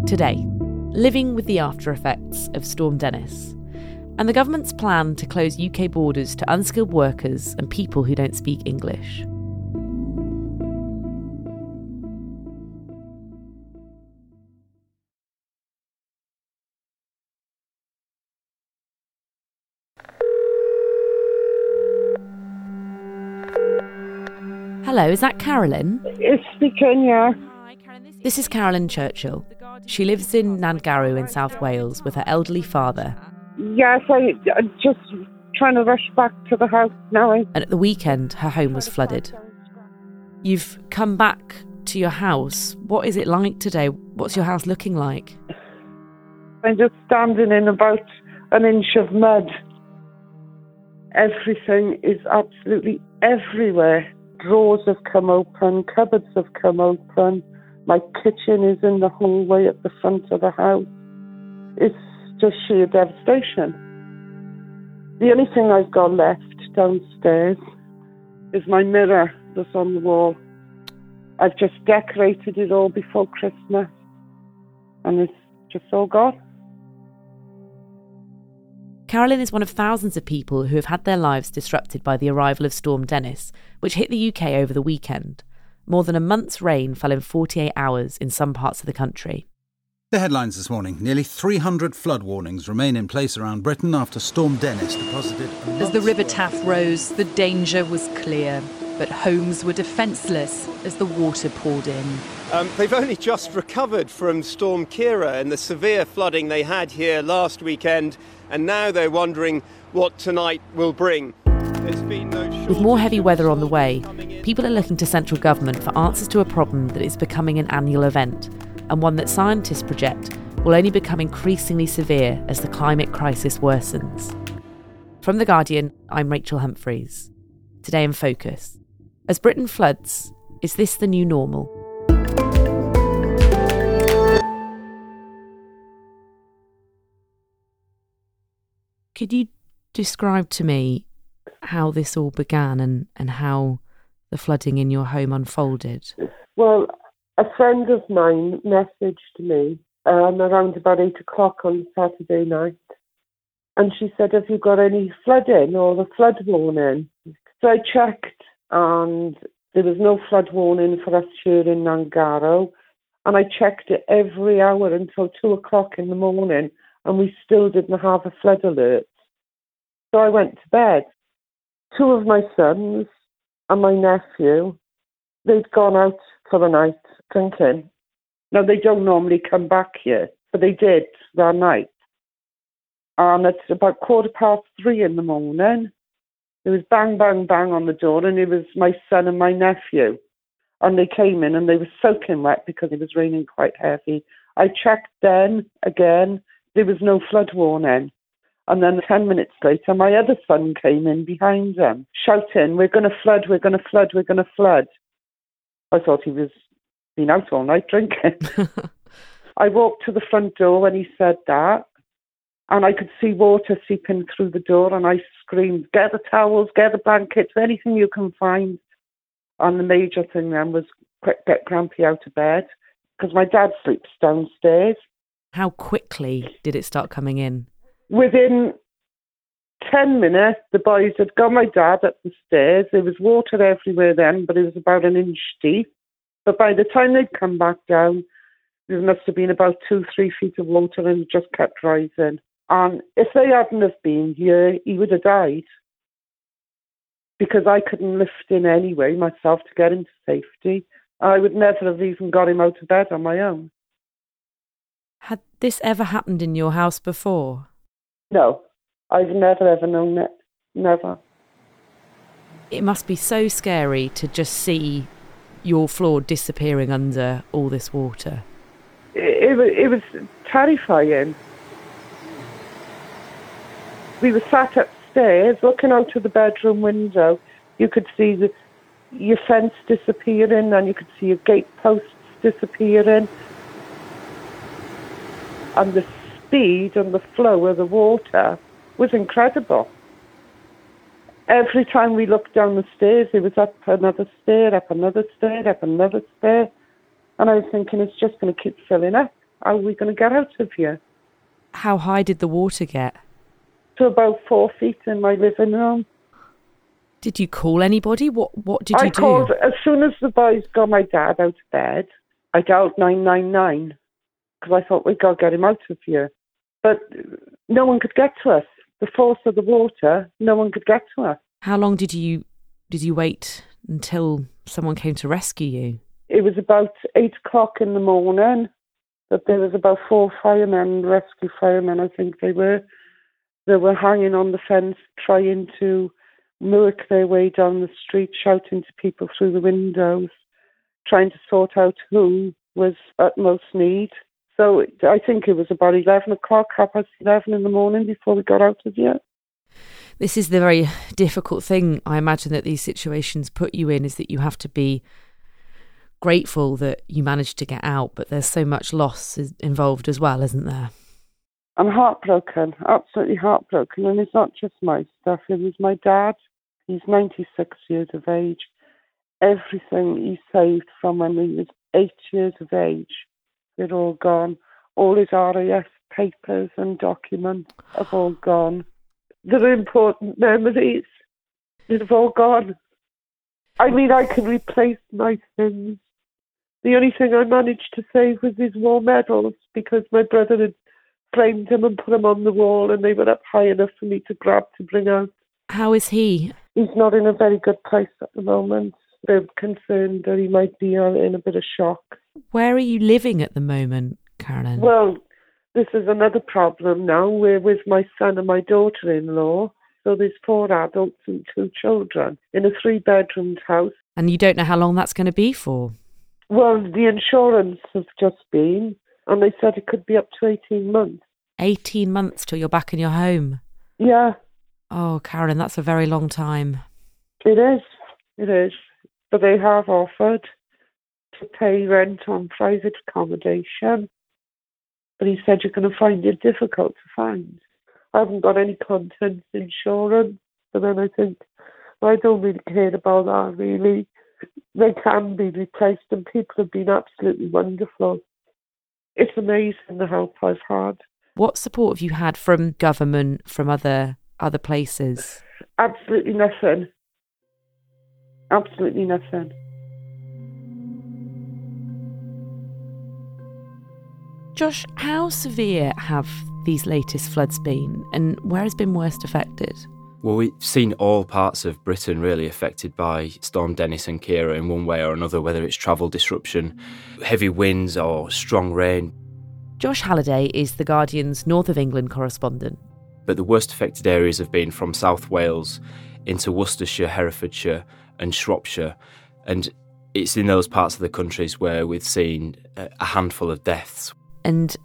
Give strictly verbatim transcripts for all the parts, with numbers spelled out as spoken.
Today, living with the after effects of Storm Dennis and the government's plan to close U K borders to unskilled workers and people who don't speak English. Hello, is that Carolyn? It's speaking, yeah. Hi, Carolyn. This is Carolyn Churchill. She lives in Nangarrow in South Wales with her elderly father. Yes, I, I'm just trying to rush back to the house now. And at the weekend, her home was flooded. You've come back to your house. What is it like today? What's your house looking like? I'm just standing in about an inch of mud. Everything is absolutely everywhere. Drawers have come open, cupboards have come open. My kitchen is in the hallway at the front of the house. It's just sheer devastation. The only thing I've got left downstairs is my mirror that's on the wall. I've just decorated it all before Christmas, and it's just all gone. Carolyn is one of thousands of people who have had their lives disrupted by the arrival of Storm Dennis, which hit the U K over the weekend. More than a month's rain fell in forty-eight hours in some parts of the country. The headlines this morning. Nearly three hundred flood warnings remain in place around Britain after Storm Dennis deposited... As the River Taff rose, the danger was clear, but homes were defenceless as the water poured in. Um, they've only just recovered from Storm Ciara and the severe flooding they had here last weekend, and now they're wondering what tonight will bring. There's been no With more heavy weather on the way, people are looking to central government for answers to a problem that is becoming an annual event, and one that scientists project will only become increasingly severe as the climate crisis worsens. From The Guardian, I'm Rachel Humphreys. Today in Focus. As Britain floods, is this the new normal? Could you describe to me how this all began and, and how the flooding in your home unfolded? Well, a friend of mine messaged me um, around about eight o'clock on Saturday night, and she said, have you got any flooding or a flood warning? So I checked, and there was no flood warning for us here in Nangarrow, and I checked it every hour until two o'clock in the morning, and we still didn't have a flood alert. So I went to bed. Two of my sons and my nephew, they'd gone out for the night drinking. Now, they don't normally come back here, but they did that night. And at about quarter past three in the morning, there was bang, bang, bang on the door, and it was my son and my nephew. And they came in and they were soaking wet because it was raining quite heavy. I checked then, again, there was no flood warning. And then ten minutes later, my other son came in behind them, shouting, we're going to flood, we're going to flood, we're going to flood. I thought he was been out all night drinking. I walked to the front door when he said that, and I could see water seeping through the door, and I screamed, get the towels, get the blankets, anything you can find. And the major thing then was quick, get Grampy out of bed, because my dad sleeps downstairs. How quickly did it start coming in? Within ten minutes, the boys had got my dad up the stairs. There was water everywhere then, but it was about an inch deep. But by the time they'd come back down, there must have been about two, three feet of water, and it just kept rising. And if they hadn't have been here, he would have died. Because I couldn't lift him anyway myself to get him to safety. I would never have even got him out of bed on my own. Had this ever happened in your house before? No, I've never ever known it. Never. It must be so scary to just see your floor disappearing under all this water. It, it, was, it was terrifying. We were sat upstairs looking out of the bedroom window. You could see the, your fence disappearing, and you could see your gate posts disappearing. And the speed and the flow of the water was incredible. Every time we looked down the stairs, it was up another stair, up another stair, up another stair. And I was thinking, it's just going to keep filling up. How are we going to get out of here? How high did the water get? To about four feet in my living room. Did you call anybody? What What did you I do? called, as soon as the boys got my dad out of bed, I dialed nine nine nine because I thought, we've got to get him out of here. But no one could get to us. The force of the water, no one could get to us. How long did you did you wait until someone came to rescue you? It was about eight o'clock in the morning, but there was about four firemen, rescue firemen, I think they were. They were hanging on the fence, trying to work their way down the street, shouting to people through the windows, trying to sort out who was at most need. So I think it was about eleven o'clock, half past eleven in the morning before we got out of here. This is the very difficult thing, I imagine, that these situations put you in, is that you have to be grateful that you managed to get out, but there's so much loss involved as well, isn't there? I'm heartbroken, absolutely heartbroken. And it's not just my stuff, it was my dad. He's ninety-six years of age. Everything he saved from when he was eight years of age, they're all gone. All his R A F papers and documents have all gone. The important memories, they've all gone. I mean, I can replace my things. The only thing I managed to save was his war medals because my brother had framed him and put them on the wall and they were up high enough for me to grab to bring out. How is he? He's not in a very good place at the moment. They're concerned that he might be in a bit of shock. Where are you living at the moment, Carolyn? Well, this is another problem now. We're with my son and my daughter-in-law. So there's four adults and two children in a three-bedroomed house. And you don't know how long that's going to be for? Well, the insurance has just been, and they said it could be up to eighteen months. eighteen months till you're back in your home? Yeah. Oh, Carolyn, that's a very long time. It is. It is. But they have offered to pay rent on private accommodation. But he said you're going to find it difficult to find. I haven't got any contents insurance. And then I think, well, I don't really care about that, really. They can be replaced and people have been absolutely wonderful. It's amazing the help I've had. What support have you had from government, from other other places? Absolutely nothing. Absolutely nothing. Josh, how severe have these latest floods been and where has been worst affected? Well, we've seen all parts of Britain really affected by Storm Dennis and Ciara in one way or another, whether it's travel disruption, heavy winds or strong rain. Josh Halliday is The Guardian's North of England correspondent. But the worst affected areas have been from South Wales into Worcestershire, Herefordshire and Shropshire. And it's in those parts of the countries where we've seen a handful of deaths. And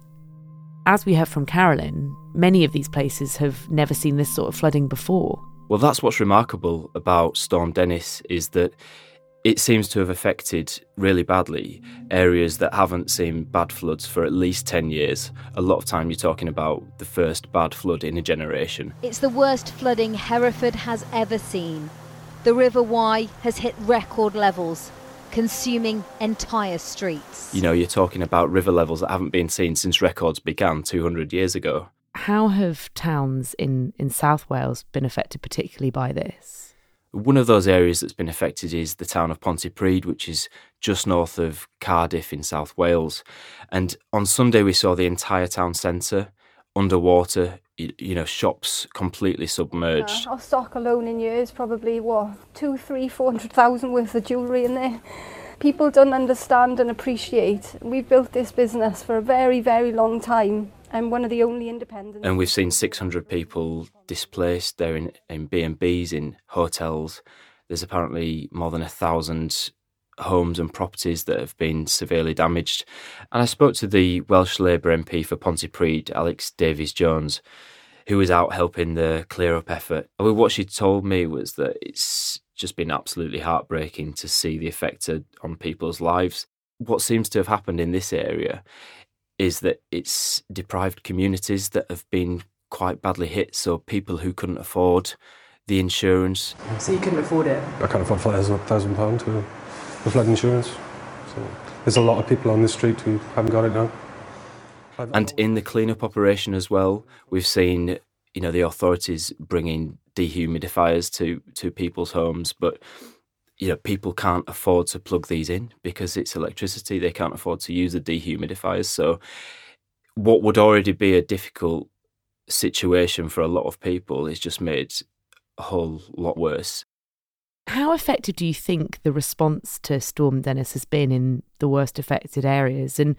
as we heard from Carolyn, many of these places have never seen this sort of flooding before. Well, that's what's remarkable about Storm Dennis, is that it seems to have affected really badly areas that haven't seen bad floods for at least ten years. A lot of time you're talking about the first bad flood in a generation. It's the worst flooding Hereford has ever seen. The River Wye has hit record levels, consuming entire streets. You know, you're talking about river levels that haven't been seen since records began two hundred years ago. How have towns in, in South Wales been affected particularly by this? One of those areas that's been affected is the town of Pontypridd, which is just north of Cardiff in South Wales. And on Sunday we saw the entire town centre underwater, you know, shops completely submerged. Uh, our stock alone in years, probably, what, two, three, four hundred thousand worth of jewellery in there. People don't understand and appreciate. We've built this business for a very, very long time. I'm one of the only independents. And we've seen six hundred people displaced. They're in, in B and Bs, in hotels. There's apparently more than a thousand homes and properties that have been severely damaged. And I spoke to the Welsh Labour M P for Pontypridd, Alex Davies-Jones, who was out helping the clear-up effort. I mean, what she told me was that it's just been absolutely heartbreaking to see the effect on people's lives. What seems to have happened in this area is that it's deprived communities that have been quite badly hit, so people who couldn't afford the insurance. So you couldn't afford it? I can't afford five thousand pounds to the flood insurance. So there's a lot of people on the street who haven't got it now. And in the clean-up operation as well, we've seen, you know, the authorities bringing dehumidifiers to, to people's homes, but, you know, people can't afford to plug these in because it's electricity. They can't afford to use the dehumidifiers. So what would already be a difficult situation for a lot of people is just made a whole lot worse. How effective do you think the response to Storm Dennis has been in the worst affected areas? And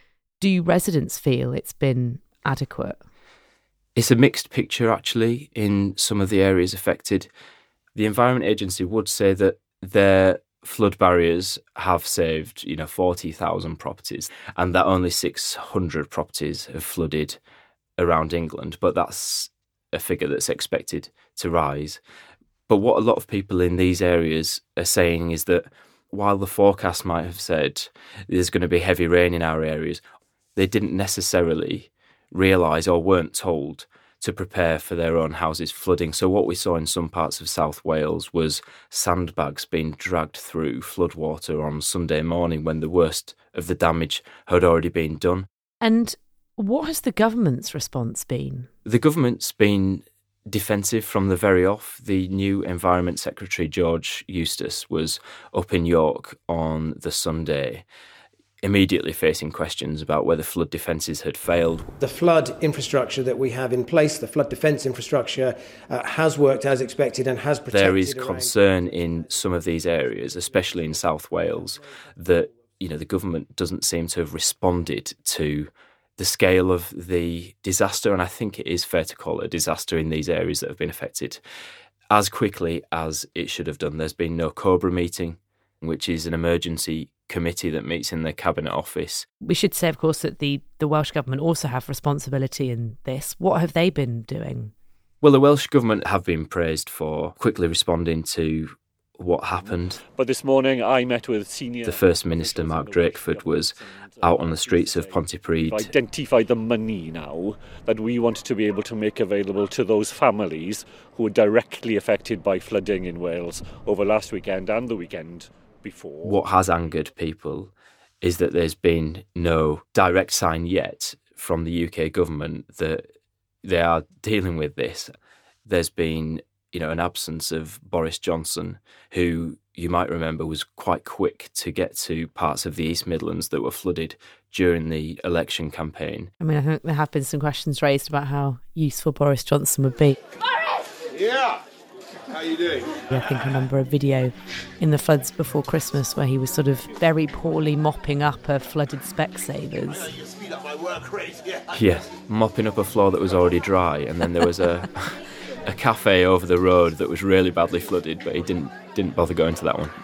do residents feel it's been adequate? It's a mixed picture, actually, in some of the areas affected. The Environment Agency would say that their flood barriers have saved, you know, forty thousand properties, and that only six hundred properties have flooded around England. But that's a figure that's expected to rise. But what a lot of people in these areas are saying is that while the forecast might have said there's going to be heavy rain in our areas, they didn't necessarily realise or weren't told to prepare for their own houses flooding. So what we saw in some parts of South Wales was sandbags being dragged through floodwater on Sunday morning when the worst of the damage had already been done. And what has the government's response been? The government's been defensive from the very off. The new Environment Secretary, George Eustace, was up in York on the Sunday, immediately facing questions about whether flood defences had failed. The flood infrastructure that we have in place, the flood defence infrastructure, uh, has worked as expected and has protected. There is concern in some of these areas, especially in South Wales, that, you know, the government doesn't seem to have responded to the scale of the disaster, and I think it is fair to call it a disaster in these areas that have been affected, as quickly as it should have done. There's been no COBRA meeting, which is an emergency committee that meets in the Cabinet Office. We should say, of course, that the, the Welsh Government also have responsibility in this. What have they been doing? Well, the Welsh Government have been praised for quickly responding to what happened. But this morning I met with senior... The First Minister, Mark Drakeford, was out on the streets of Pontypridd. We've identified the money now that we want to be able to make available to those families who were directly affected by flooding in Wales over last weekend and the weekend before. What has angered people is that there's been no direct sign yet from the U K government that they are dealing with this. There's been, you know, an absence of Boris Johnson, who you might remember was quite quick to get to parts of the East Midlands that were flooded during the election campaign. I mean, I think there have been some questions raised about how useful Boris Johnson would be. Boris! Yeah! How you doing? I think I remember a video in the floods before Christmas where he was sort of very poorly mopping up a flooded Specsavers. You speed up my work rate, yeah. Yeah, mopping up a floor that was already dry, and then there was a... a cafe over the road that was really badly flooded, but he didn't didn't bother going to that one.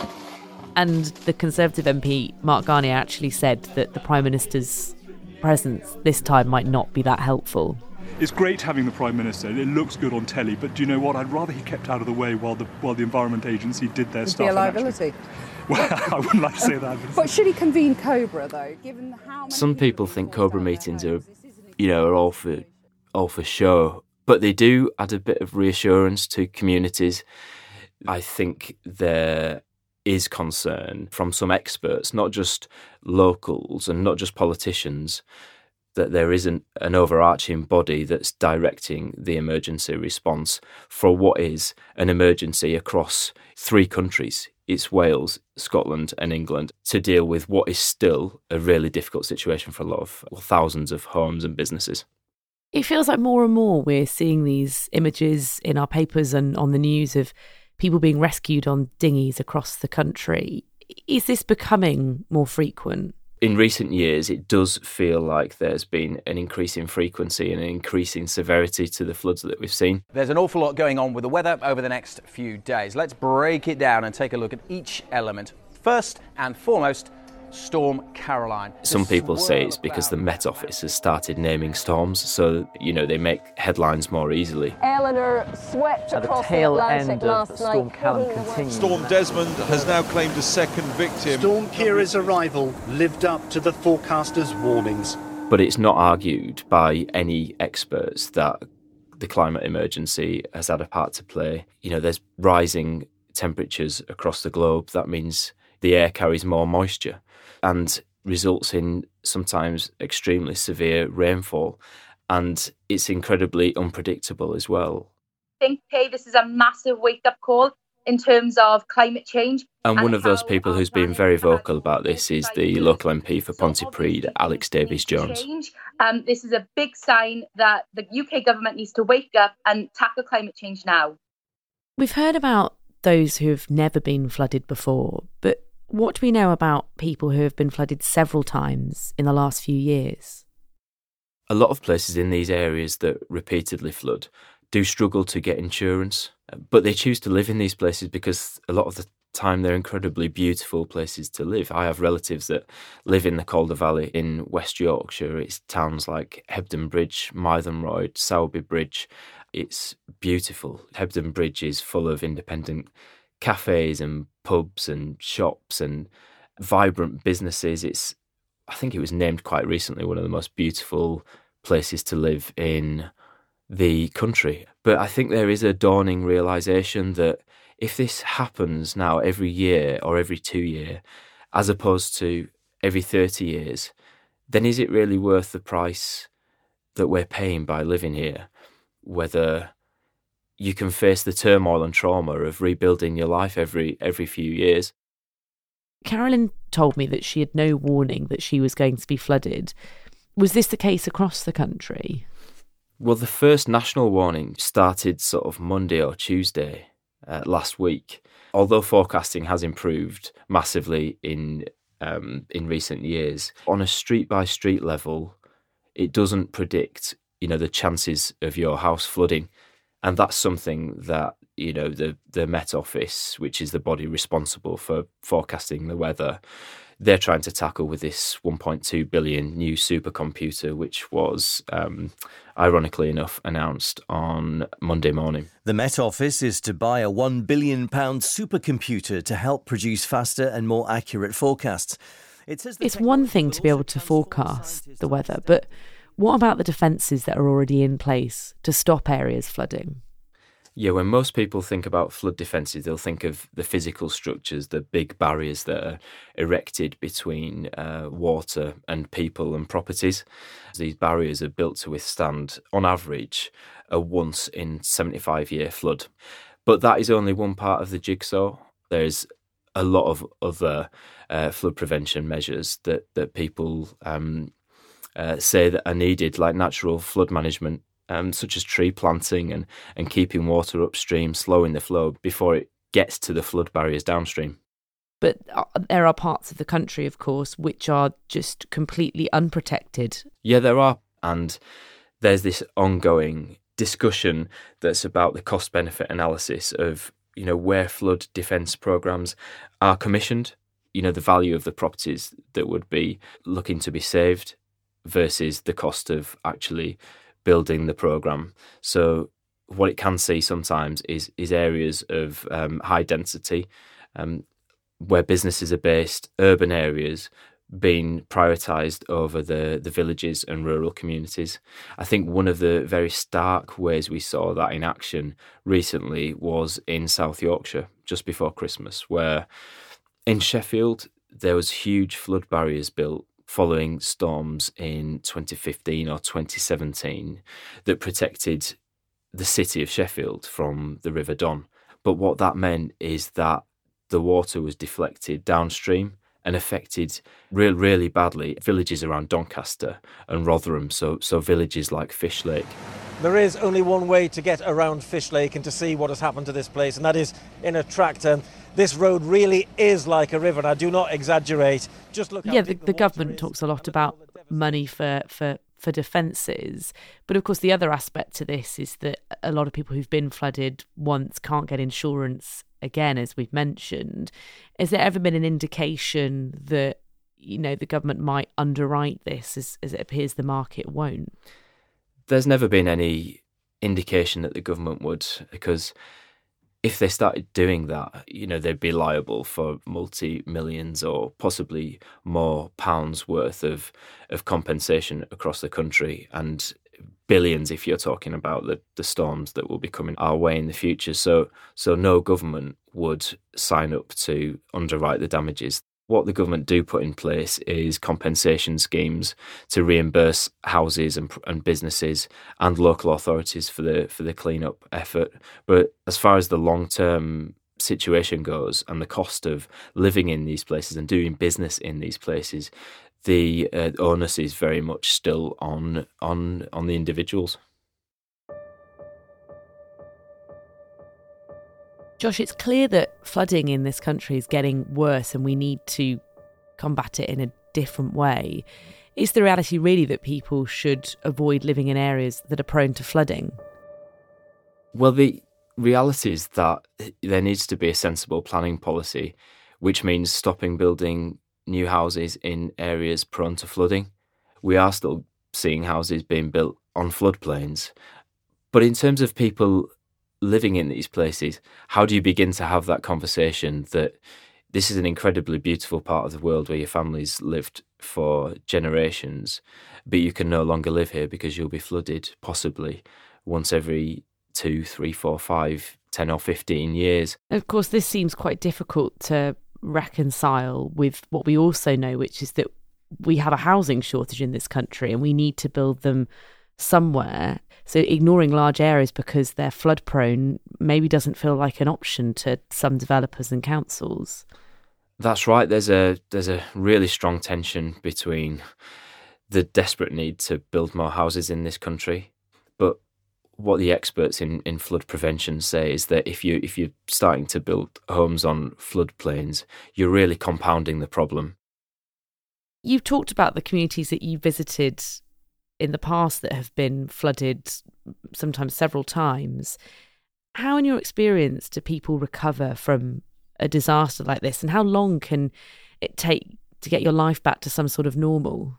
And the Conservative M P, Mark Garnier, actually said that the Prime Minister's presence this time might not be that helpful. It's great having the Prime Minister. It looks good on telly, but do you know what? I'd rather he kept out of the way while the while the Environment Agency did their It'd stuff. Be a liability. Well, I wouldn't like to say that. But, but should he convene COBRA, though, given how many... Some people think COBRA meetings are, you know, are all for, all for show. But they do add a bit of reassurance to communities. I think there is concern from some experts, not just locals and not just politicians, that there isn't an overarching body that's directing the emergency response for what is an emergency across three countries. It's Wales, Scotland and England, to deal with what is still a really difficult situation for a lot of, well, thousands of homes and businesses. It feels like more and more we're seeing these images in our papers and on the news of people being rescued on dinghies across the country. Is this becoming more frequent? In recent years, it does feel like there's been an increase in frequency and an increase in severity to the floods that we've seen. There's an awful lot going on with the weather over the next few days. Let's break it down and take a look at each element. First and foremost, Storm Caroline. Some people say it's because the Met Office has started naming storms, so, you know, they make headlines more easily. Eleanor swept At across the tail the Atlantic end last of Storm night. Callum continues. Storm Desmond has now claimed a second victim. Storm Ciara's arrival lived up to the forecasters' warnings. But it's not argued by any experts that the climate emergency has had a part to play. You know, there's rising temperatures across the globe. That means the air carries more moisture. And results in sometimes extremely severe rainfall, and it's incredibly unpredictable as well. I think, hey, this is a massive wake-up call in terms of climate change. And one of those people who's been very vocal about this is the local M P for Pontypridd, Alex Davies-Jones. Um, this is a big sign that the U K government needs to wake up and tackle climate change now. We've heard about those who have never been flooded before, but what do we know about people who have been flooded several times in the last few years? A lot of places in these areas that repeatedly flood do struggle to get insurance, but they choose to live in these places because a lot of the time they're incredibly beautiful places to live. I have relatives that live in the Calder Valley in West Yorkshire. It's towns like Hebden Bridge, Mythenroyd, Sowerby Bridge. It's beautiful. Hebden Bridge is full of independent cafes and pubs and shops and vibrant businesses. It's, I think it was named quite recently one of the most beautiful places to live in the country. But I think there is a dawning realisation that if this happens now every year or every two year, as opposed to every thirty years, then is it really worth the price that we're paying by living here? Whether you can face the turmoil and trauma of rebuilding your life every every few years. Carolyn told me that she had no warning that she was going to be flooded. Was this the case across the country? Well, the first national warning started sort of Monday or Tuesday uh, last week. Although forecasting has improved massively in um, in recent years, on a street-by-street level, it doesn't predict, you know, the chances of your house flooding. And that's something that, you know, the, the Met Office, which is the body responsible for forecasting the weather, they're trying to tackle with this one point two billion new supercomputer, which was, um, ironically enough, announced on Monday morning. The Met Office is to buy a one billion pounds supercomputer to help produce faster and more accurate forecasts. It says it's one thing to be able to forecast the weather, but what about the defences that are already in place to stop areas flooding? Yeah, when most people think about flood defences, they'll think of the physical structures, the big barriers that are erected between uh, water and people and properties. These barriers are built to withstand, on average, a once in seventy-five year flood. But that is only one part of the jigsaw. There's a lot of other uh, flood prevention measures that, that people um, uh, say that are needed, like natural flood management. Um, such as tree planting and, and keeping water upstream, slowing the flow before it gets to the flood barriers downstream. But there are parts of the country, of course, which are just completely unprotected. Yeah, there are. And there's this ongoing discussion that's about the cost-benefit analysis of, you know, where flood defence programmes are commissioned, you know, the value of the properties that would be looking to be saved versus the cost of actually building the programme. So what it can see sometimes is is areas of um, high density, um, where businesses are based, urban areas being prioritised over the, the villages and rural communities. I think one of the very stark ways we saw that in action recently was in South Yorkshire, just before Christmas, where in Sheffield there was huge flood barriers built following storms in twenty fifteen or twenty seventeen that protected the city of Sheffield from the River Don. But what that meant is that the water was deflected downstream and affected really, really badly villages around Doncaster and Rotherham, so, so villages like Fish Lake. There is only one way to get around Fish Lake and to see what has happened to this place, and that is in a tractor. This road really is like a river, and I do not exaggerate. Just look. Yeah, the, the, the government is. talks a lot about money for, for, for defences, but of course the other aspect to this is that a lot of people who've been flooded once can't get insurance again, as we've mentioned. Has there ever been an indication that, you know, the government might underwrite this, as, as it appears the market won't? There's never been any indication that the government would, because if they started doing that, you know, they'd be liable for multi-millions or possibly more pounds worth of, of compensation across the country, and billions if you're talking about the, the storms that will be coming our way in the future. So, so no government would sign up to underwrite the damages. what the government do put in place is compensation schemes to reimburse houses and, and businesses and local authorities for the for the clean-up effort. But as far as the long-term situation goes and the cost of living in these places and doing business in these places, the uh, onus is very much still on on on the individuals. Josh, it's clear that flooding in this country is getting worse and we need to combat it in a different way. Is the reality really that people should avoid living in areas that are prone to flooding? Well, the reality is that there needs to be a sensible planning policy, which means stopping building new houses in areas prone to flooding. We are still seeing houses being built on floodplains. But in terms of people living in these places, how do you begin to have that conversation that this is an incredibly beautiful part of the world where your family's lived for generations, but you can no longer live here because you'll be flooded possibly once every two, three, four, five, ten or fifteen years. Of course, this seems quite difficult to reconcile with what we also know, which is that we have a housing shortage in this country and we need to build them somewhere. So ignoring large areas because they're flood prone maybe doesn't feel like an option to some developers and councils. That's right. There's a there's a really strong tension between the desperate need to build more houses in this country, but what the experts in, in flood prevention say is that if you if you're starting to build homes on floodplains, you're really compounding the problem. You've talked about the communities that you visited in the past that have been flooded sometimes several times. How, in your experience, do people recover from a disaster like this, and how long can it take to get your life back to some sort of normal?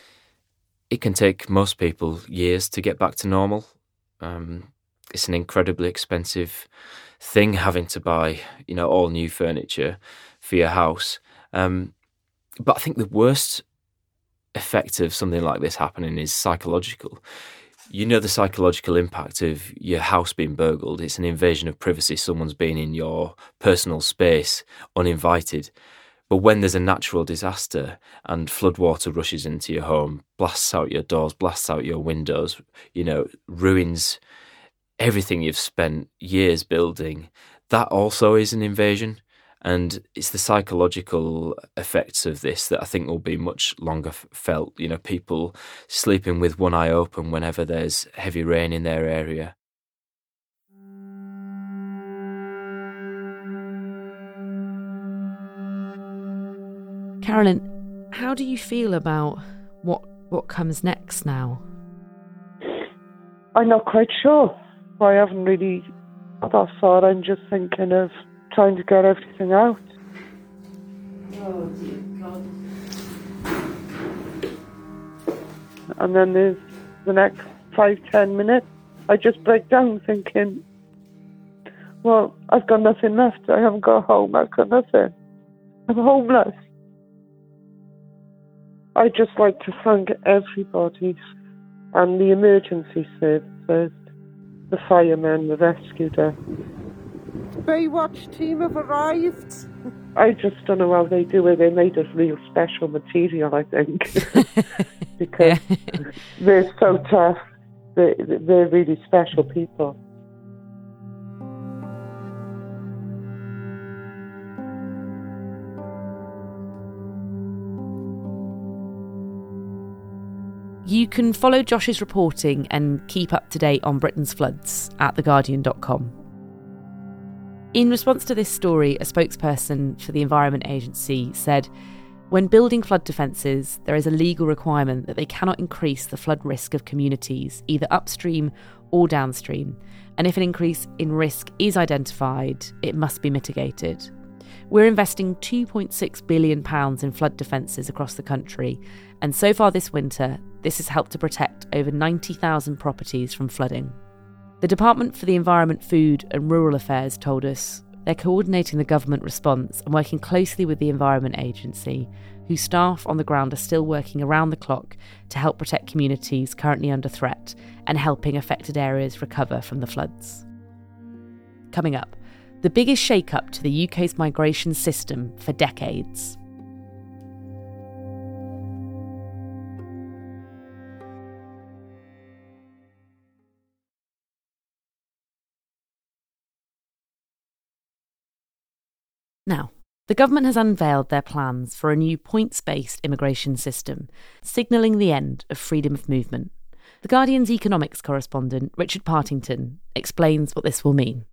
It can take most people years to get back to normal. Um, it's an incredibly expensive thing having to buy, you know, all new furniture for your house. Um, but I think the worst effect of something like this happening is psychological. You know the psychological impact of your house being burgled. It's an invasion of privacy. Someone's been in your personal space uninvited. But when there's a natural disaster and floodwater rushes into your home, blasts out your doors, blasts out your windows, you know, ruins everything you've spent years building, that also is an invasion. And it's the psychological effects of this that I think will be much longer felt. You know, people sleeping with one eye open whenever there's heavy rain in their area. Carolyn, how do you feel about what what comes next now? I'm not quite sure. I haven't really got that far. I'm just thinking of trying to get everything out. Oh, dear God. And then there's the next five, ten minutes, I just break down thinking, well, I've got nothing left. I haven't got a home. I've got nothing. I'm homeless. I'd just like to thank everybody and the emergency services, the firemen, the rescue desk. Baywatch team have arrived. I just don't know how they do it. They made us real special material, I think, because they're so tough. They, they're really special people. You can follow Josh's reporting and keep up to date on Britain's floods at the guardian dot com. In response to this story, a spokesperson for the Environment Agency said, when building flood defences, there is a legal requirement that they cannot increase the flood risk of communities, either upstream or downstream, and if an increase in risk is identified, it must be mitigated. We're investing two point six billion pounds in flood defences across the country, and so far this winter, this has helped to protect over ninety thousand properties from flooding. The Department for the Environment, Food and Rural Affairs told us they're coordinating the government response and working closely with the Environment Agency, whose staff on the ground are still working around the clock to help protect communities currently under threat and helping affected areas recover from the floods. Coming up, the biggest shake-up to the U K's migration system for decades. Now, the government has unveiled their plans for a new points-based immigration system, signalling the end of freedom of movement. The Guardian's economics correspondent, Richard Partington, explains what this will mean.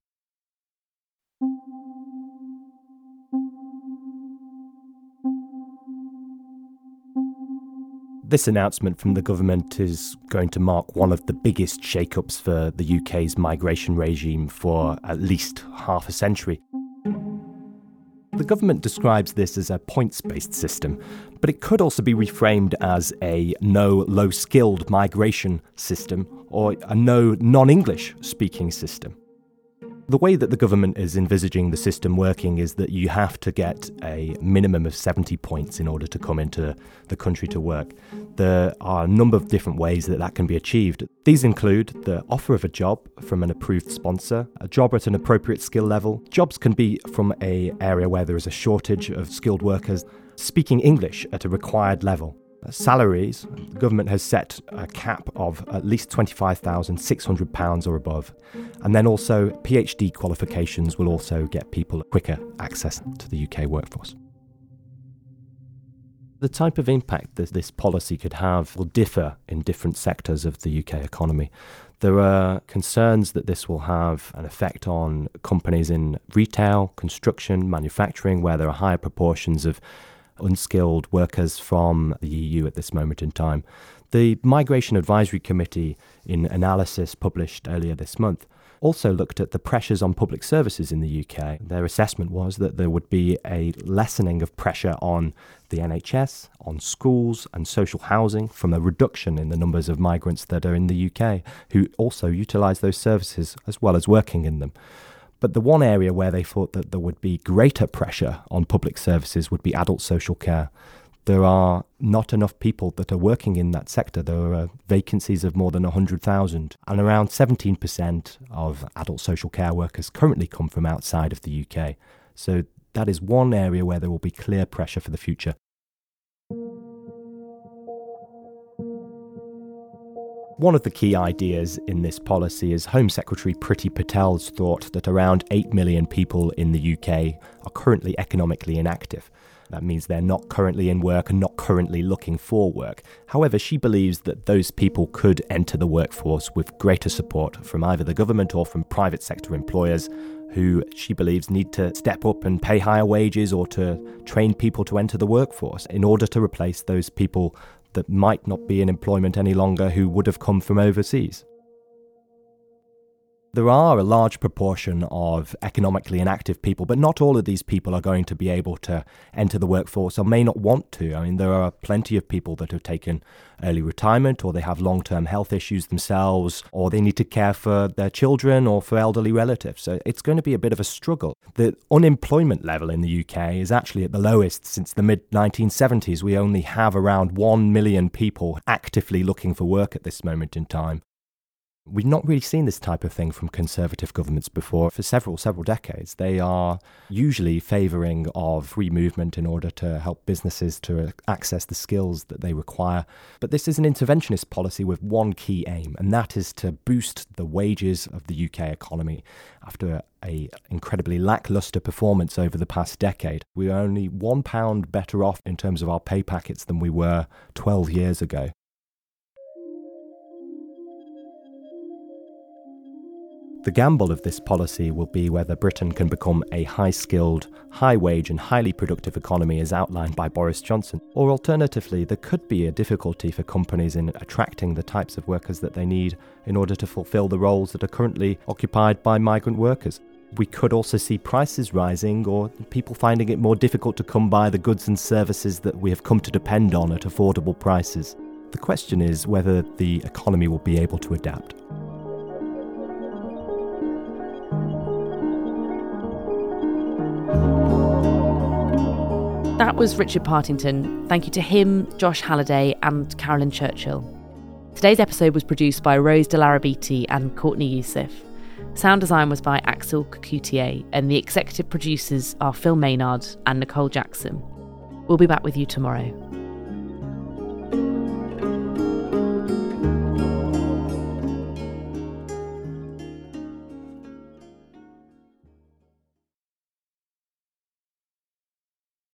This announcement from the government is going to mark one of the biggest shake-ups for the U K's migration regime for at least half a century. The government describes this as a points-based system, but it could also be reframed as a no low-skilled migration system or a no non-English speaking system. The way that the government is envisaging the system working is that you have to get a minimum of seventy points in order to come into the country to work. There are a number of different ways that that can be achieved. These include the offer of a job from an approved sponsor, a job at an appropriate skill level. Jobs can be from an area where there is a shortage of skilled workers, speaking English at a required level. Salaries, the government has set a cap of at least twenty-five thousand six hundred pounds or above. And then also PhD qualifications will also get people quicker access to the U K workforce. The type of impact that this policy could have will differ in different sectors of the U K economy. There are concerns that this will have an effect on companies in retail, construction, manufacturing, where there are higher proportions of unskilled workers from the E U at this moment in time. The Migration Advisory Committee, in analysis published earlier this month, also looked at the pressures on public services in the U K. Their assessment was that there would be a lessening of pressure on the N H S, on schools and social housing from a reduction in the numbers of migrants that are in the U K who also utilise those services as well as working in them. But the one area where they thought that there would be greater pressure on public services would be adult social care. There are not enough people that are working in that sector. There are vacancies of more than one hundred thousand, and around seventeen percent of adult social care workers currently come from outside of the U K. So that is one area where there will be clear pressure for the future. One of the key ideas in this policy is Home Secretary Priti Patel's thought that around eight million people in the U K are currently economically inactive. That means they're not currently in work and not currently looking for work. However, she believes that those people could enter the workforce with greater support from either the government or from private sector employers who she believes need to step up and pay higher wages or to train people to enter the workforce in order to replace those people that might not be in employment any longer who would have come from overseas. There are a large proportion of economically inactive people, but not all of these people are going to be able to enter the workforce or may not want to. I mean, there are plenty of people that have taken early retirement, or they have long-term health issues themselves, or they need to care for their children or for elderly relatives. So it's going to be a bit of a struggle. The unemployment level in the U K is actually at the lowest since the mid nineteen seventies. We only have around one million people actively looking for work at this moment in time. We've not really seen this type of thing from Conservative governments before for several, several decades. They are usually favouring of free movement in order to help businesses to access the skills that they require. But this is an interventionist policy with one key aim, and that is to boost the wages of the U K economy. After an incredibly lacklustre performance over the past decade, we are only one pound better off in terms of our pay packets than we were twelve years ago. The gamble of this policy will be whether Britain can become a high-skilled, high-wage and highly productive economy as outlined by Boris Johnson, or alternatively there could be a difficulty for companies in attracting the types of workers that they need in order to fulfil the roles that are currently occupied by migrant workers. We could also see prices rising or people finding it more difficult to come by the goods and services that we have come to depend on at affordable prices. The question is whether the economy will be able to adapt. That was Richard Partington. Thank you to him, Josh Halliday and Carolyn Churchill. Today's episode was produced by Rose Delarabiti and Courtney Youssef. Sound design was by Axel Coutier, and the executive producers are Phil Maynard and Nicole Jackson. We'll be back with you tomorrow.